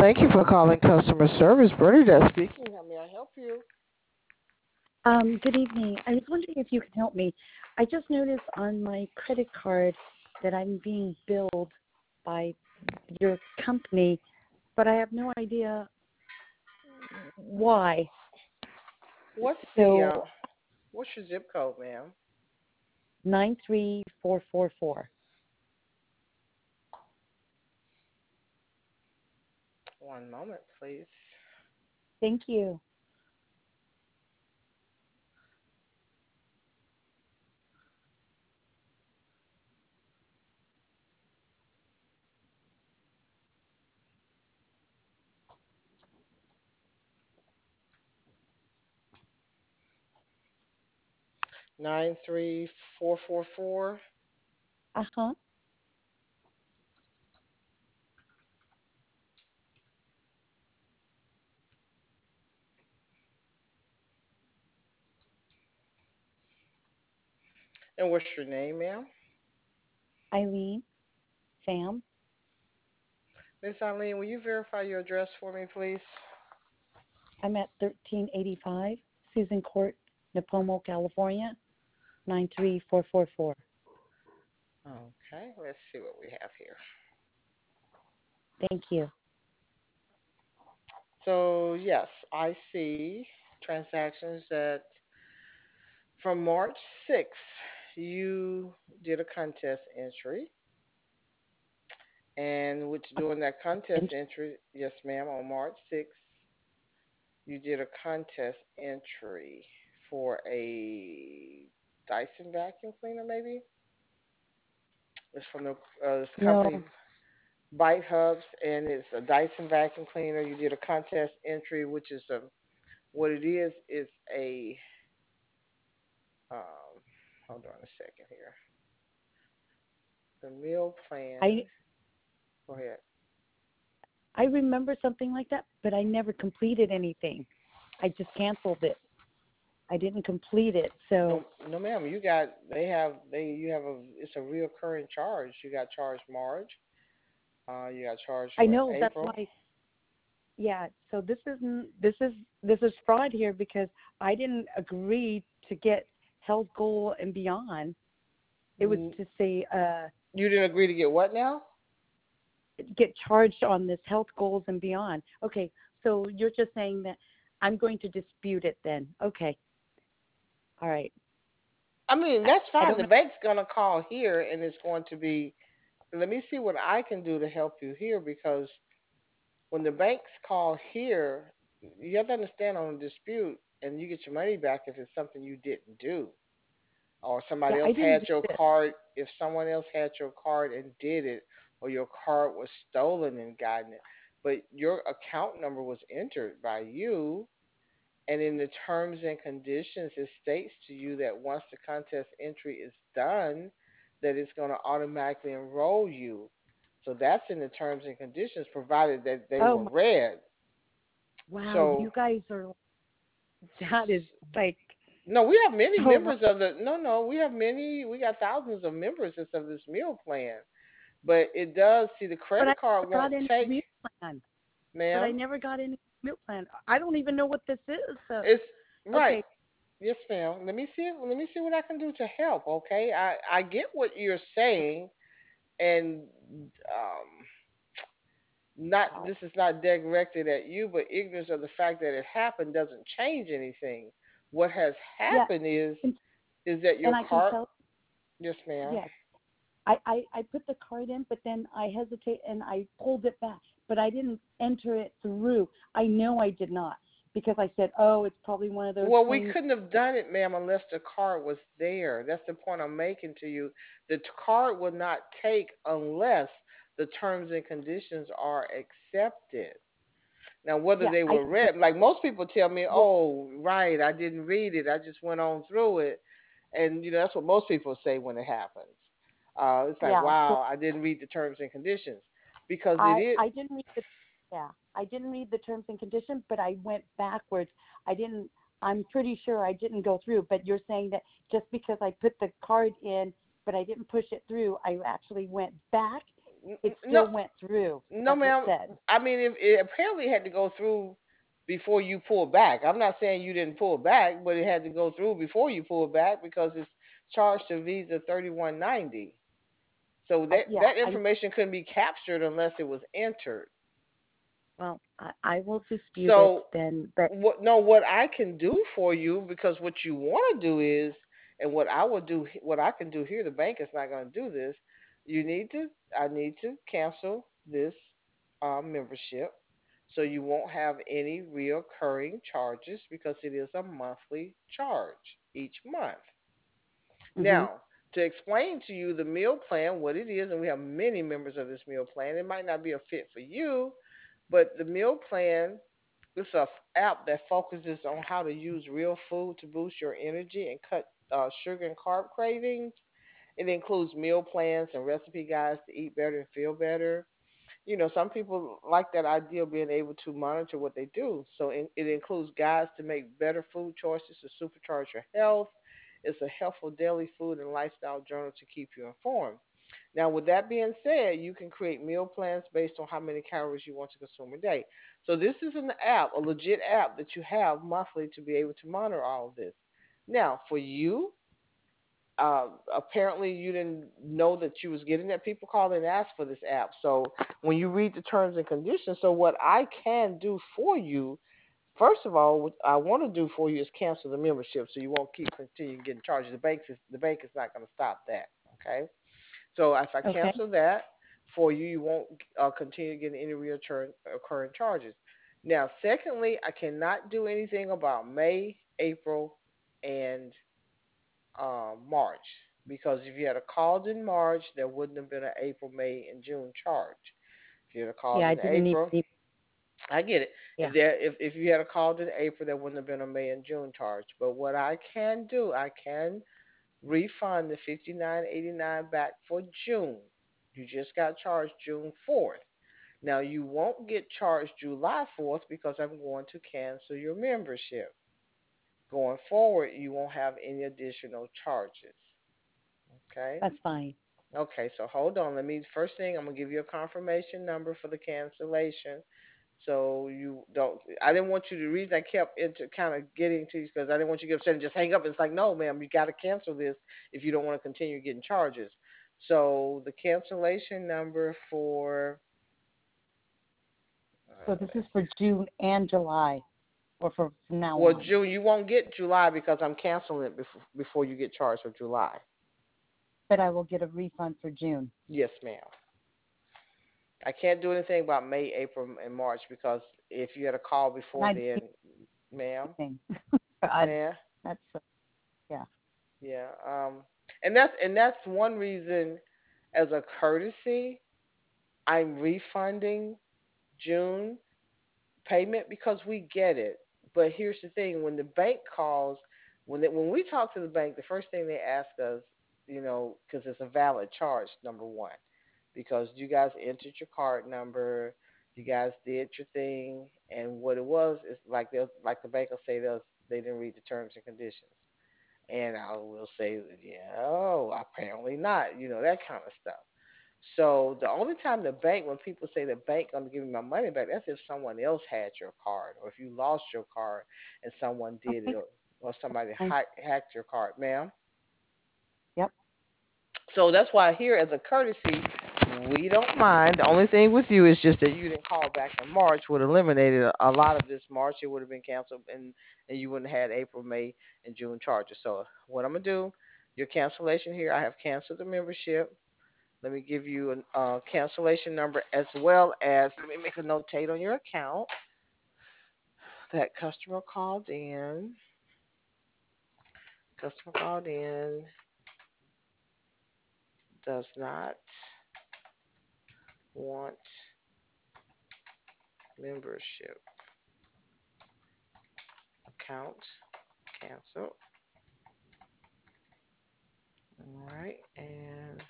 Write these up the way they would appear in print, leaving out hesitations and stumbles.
Thank you for calling customer service. Bernadette speaking. How may I help you? Good evening. I was wondering if you could help me. I just noticed on my credit card that I'm being billed by your company, but I have no idea why. What's the So what's your zip code, ma'am? 93444. One moment, please. Thank you. 93444. Uh-huh. And what's your name, ma'am? Eileen, Sam. Miss Eileen, will you verify your address for me, please? I'm at 1385 Susan Court, Napomo, California, 93444. Okay, let's see what we have here. Thank you. So yes, I see transactions that from March 6th you did a contest entry, and which during that contest And entry, yes, ma'am, on March 6th you did a contest entry for a Dyson vacuum cleaner, maybe. It's from the this no, company Bite Hubs, and it's a Dyson vacuum cleaner. You did a contest entry, which is a what it is a um, hold on a second here. The meal I plan. Go ahead. I remember something like that, but I never completed anything. I just canceled it. I didn't complete it. So No, no, ma'am. You got you have a it's a reoccurring charge. You got charged March. You got charged I for know that's April. why. Yeah. So this is fraud here because I didn't agree to get health goal and beyond. It was Mm, to say You didn't agree to get what now? get charged on this health goals and beyond. Okay. So you're just saying that I'm going to dispute it then. Okay. All right. I mean, I, that's I fine. don't The know. bank's gonna call here, and it's going to be. Let me see what I can do to help you here, because when the banks call here, you have to understand on a dispute, and you get your money back if it's something you didn't do, or Yeah, somebody else I didn't had do your this. card. If someone else had your card and did it, or your card was stolen and gotten it, but your account number was entered by you, and in the terms and conditions, it states to you that once the contest entry is done, that it's going to automatically enroll you. So that's in the terms and conditions, provided that they Oh were my, read. wow, So you guys are that is like no, we have many so wrong. members of the no, we have many, we got thousands of members of this meal plan. But it does see the But I credit card never won't got any take, meal plan. But I ma'am. never got any meal plan. I don't even know what this is. So It's right. okay, Yes, ma'am. Let me see what I can do to help. Okay, I get what you're saying, and not wow. this is not directed at you, but ignorance of the fact that it happened doesn't change anything. What has Yeah, happened and, is that your and I can card. tell. Yes, ma'am. Yes, I put the card in, but then I hesitate and I pulled it back. But I didn't enter it through. I know I did not because I said, oh, it's probably one of those Well, we things. couldn't have done it, ma'am, unless the card was there. That's the point I'm making to you. The card would not take unless the terms and conditions are accepted. Now, whether Yeah, they I were but read, like most people tell me, well, oh, right, I didn't read it. I just went on through it. And, that's what most people say when it happens. It's like, yeah. So wow, I didn't read the terms and conditions. Because it I is, I didn't read the yeah I didn't read the terms and conditions, but I went backwards. I didn't. I'm pretty sure I didn't go through. But you're saying that just because I put the card in, but I didn't push it through, I actually went back It No, still went through. no, That's what it ma'am. said. I mean, if it apparently had to go through before you pull back. I'm not saying you didn't pull back, but it had to go through before you pull back because it's charged to Visa 3190. So Yeah, that I information couldn't be captured unless it was entered. well, I will dispute it So then, but what I can do for you, because what you want to do is, and what I will do, what I can do here, the bank is not going to do this. You need to, I need to cancel this membership, so you won't have any reoccurring charges because it is a monthly charge each month. mhm. Now, to explain to you the meal plan, what it is, and we have many members of this meal plan. It might not be a fit for you, but the meal plan, it's a app that focuses on how to use real food to boost your energy and cut sugar and carb cravings. It includes meal plans and recipe guides to eat better and feel better. You know, some people like that idea of being able to monitor what they do. So it includes guides to make better food choices to supercharge your health. It's a helpful daily food and lifestyle journal to keep you informed. Now, with that being said, you can create meal plans based on how many calories you want to consume a day. So this is an app, a legit app that you have monthly to be able to monitor all of this. Now, for you, apparently you didn't know that you was getting that. People call and ask for this app. So when you read the terms and conditions, so what I can do for you, first of all, what I want to do for you is cancel the membership, so you won't keep continuing getting charged. The bank is not going to stop that. Okay. So if I Okay. cancel that for you, you won't continue getting any recurring charges. Now, secondly, I cannot do anything about May, April, and March, because if you had a called in March, there wouldn't have been an April, May, and June charge. If you had a called Yeah, I in didn't April, I get it. yeah. If you had a called in April, there wouldn't have been a May and June charge. But what I can do, I can refund the 59.89 back for June. You just got charged June 4th. Now you won't get charged July 4th because I'm going to cancel your membership. Going forward, you won't have any additional charges. Okay? That's fine. Okay, so hold on. Let me first thing I'm gonna give you a confirmation number for the cancellation. So you don't. I didn't want you to. The reason I kept into kind of getting to you because I didn't want you to get upset and just hang up. It's like, no, ma'am, you got to cancel this if you don't want to continue getting charges. So the cancellation number for So this is let's for see. June and July, or for from now Well, on. June, you won't get July because I'm canceling it before you get charged for July. But I will get a refund for June. Yes, ma'am. I can't do anything about May, April, and March because if you had a call And before I didn't then, do ma'am, anything. I, man, that's yeah. yeah, and that's one reason, as a courtesy, I'm refunding June payment because we get it. But here's the thing: when the bank calls, when we talk to the bank, the first thing they ask us, because it's a valid charge, number one, because you guys entered your card number, you guys did your thing, and what it was is like the bank will say to us, they didn't read the terms and conditions. And I will say, yeah, oh, apparently not, that kind of stuff. So the only time the bank, when people say the bank gonna give me my money back, that's if someone else had your card, or if you lost your card and someone did it, Okay. or somebody Fine. hacked your card, ma'am. Yep. So that's why here, as a courtesy, we don't mind. The only thing with you is just that you didn't call back in March would have eliminated a lot of this. March it would have been canceled, and you wouldn't have had April, May, and June charges. So what I'm gonna do, your cancellation here, I have canceled the membership. Let me give you a cancellation number, as well as let me make a notate on your account. That customer called in, does not want membership, account cancel. All right, and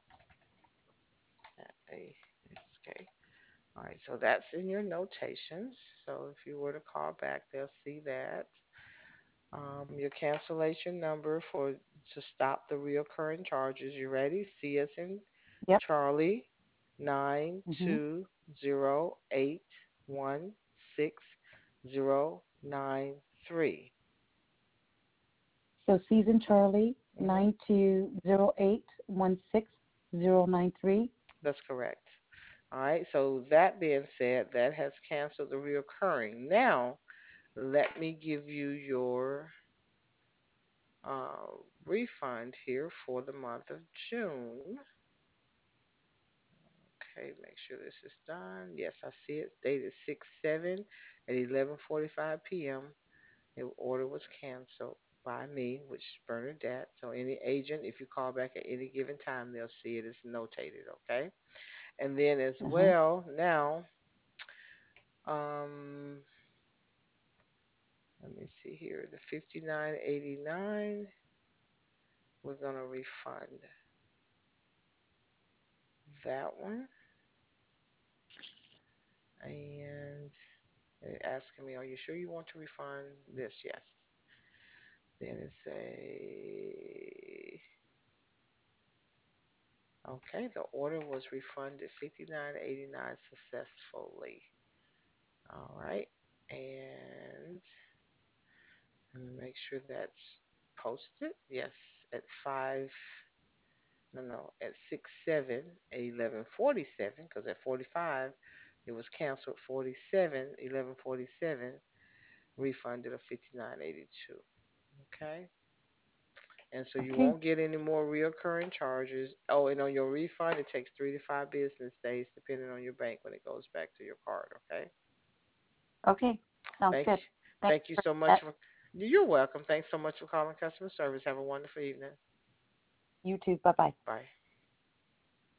okay. All right, so that's in your notations. So if you were to call back, they'll see that. Your cancellation number for to stop the reoccurring charges. You ready? C as in Yep. Charlie, nine Mm-hmm. two zero eight 16093. So Season Charlie, Mm-hmm. 9208160093. That's correct. All right. So that being said, that has canceled the reoccurring. Now, let me give you your uh, refund here for the month of June. Okay, make sure this is done. Yes, I see it. Dated 6/7 at 11:45 p.m. The order was canceled by me, which is Bernadette. So any agent, if you call back at any given time, they'll see it as notated. Okay. And then as Uh-huh. well, now, um, let me see here. The 59.89, we're gonna refund that one. And they're asking me, are you sure you want to refund this? Yes. Then it's a okay. The order was refunded 59.89 successfully. All right, and let me make sure that's posted. Yes, at 5. No, no, at 6/7 at 11:47 because at 45 it was canceled. 47 11:47 refunded of 59.82. Okay. And so you Okay. won't get any more reoccurring charges. Oh, and on your refund, it takes 3 to 5 business days, depending on your bank, when it goes back to your card. Okay. Okay. Sounds Thank good. you. Thanks Thank you for so much that. for. You're welcome. Thanks so much for calling customer service. Have a wonderful evening. You too. Bye bye. Bye.